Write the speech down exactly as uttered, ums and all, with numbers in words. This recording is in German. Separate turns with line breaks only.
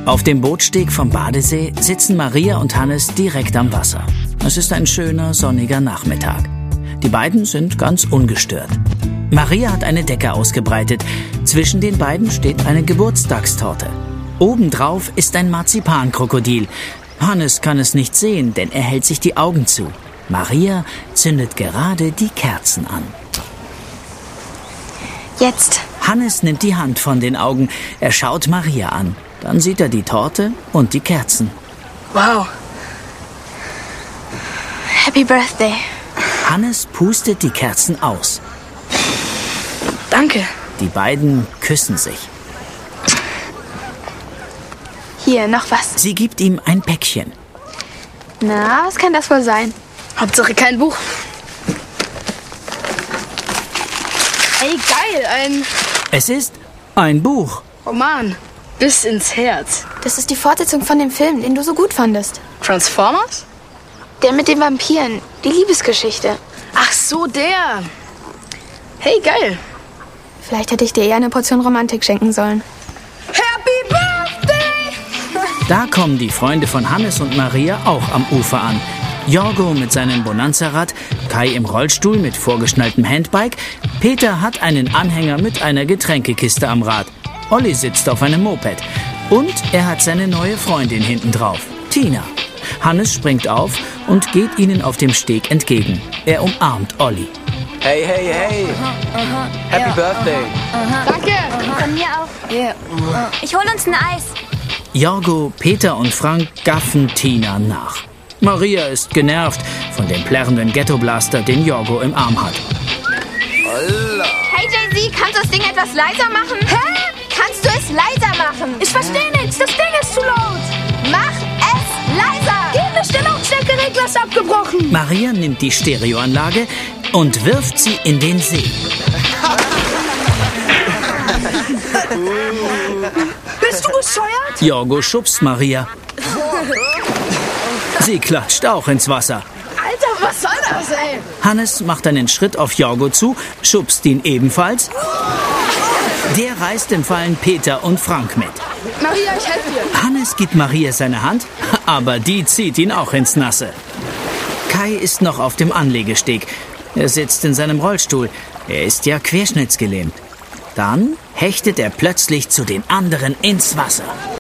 Auf dem Bootssteg vom Badesee sitzen Maria und Hannes direkt am Wasser. Es ist ein schöner, sonniger Nachmittag. Die beiden sind ganz ungestört. Maria hat eine Decke ausgebreitet. Zwischen den beiden steht eine Geburtstagstorte. Obendrauf ist ein Marzipankrokodil. Hannes kann es nicht sehen, denn er hält sich die Augen zu. Maria zündet gerade die Kerzen an.
Jetzt.
Hannes nimmt die Hand von den Augen. Er schaut Maria an. Dann sieht er die Torte und die Kerzen.
Wow. Happy Birthday.
Hannes pustet die Kerzen aus.
Danke.
Die beiden küssen sich.
Hier, noch was.
Sie gibt ihm ein Päckchen.
Na, was kann das wohl sein? Hauptsache kein Buch. Ey, geil, ein
Es ist ein Buch.
Roman. Bis ins Herz.
Das ist die Fortsetzung von dem Film, den du so gut fandest.
Transformers?
Der mit den Vampiren. Die Liebesgeschichte.
Ach so, der. Hey, geil.
Vielleicht hätte ich dir eher eine Portion Romantik schenken sollen.
Happy Birthday!
Da kommen die Freunde von Hannes und Maria auch am Ufer an. Jorgo mit seinem Bonanza-Rad, Kai im Rollstuhl mit vorgeschnalltem Handbike, Peter hat einen Anhänger mit einer Getränkekiste am Rad, Olli sitzt auf einem Moped und er hat seine neue Freundin hinten drauf, Tina. Hannes springt auf und geht ihnen auf dem Steg entgegen. Er umarmt Olli.
Hey, hey, hey! Happy Birthday!
Danke!
Von mir auch. Yeah. Ich hol uns ein Eis.
Jorgo, Peter und Frank gaffen Tina nach. Maria ist genervt von dem plärrenden Ghettoblaster, den Jorgo im Arm hat.
Holla.
Hey Jay-Z, kannst du das Ding etwas leiser machen? Hä? Kannst du es leiser machen? Ich verstehe nichts, das Ding ist zu laut. Mach es leiser! Gib nicht, der Lautstärkeregler ist abgebrochen.
Maria nimmt die Stereoanlage und wirft sie in den See.
Bist du bescheuert?
Jorgo schubst Maria. Sie klatscht auch ins Wasser.
Alter, was soll das, ey?
Hannes macht einen Schritt auf Jorgo zu, schubst ihn ebenfalls. Der reißt im Fallen Peter und Frank mit.
Maria, ich helfe dir.
Hannes gibt Maria seine Hand, aber die zieht ihn auch ins Nasse. Kai ist noch auf dem Anlegesteg. Er sitzt in seinem Rollstuhl. Er ist ja querschnittsgelähmt. Dann hechtet er plötzlich zu den anderen ins Wasser.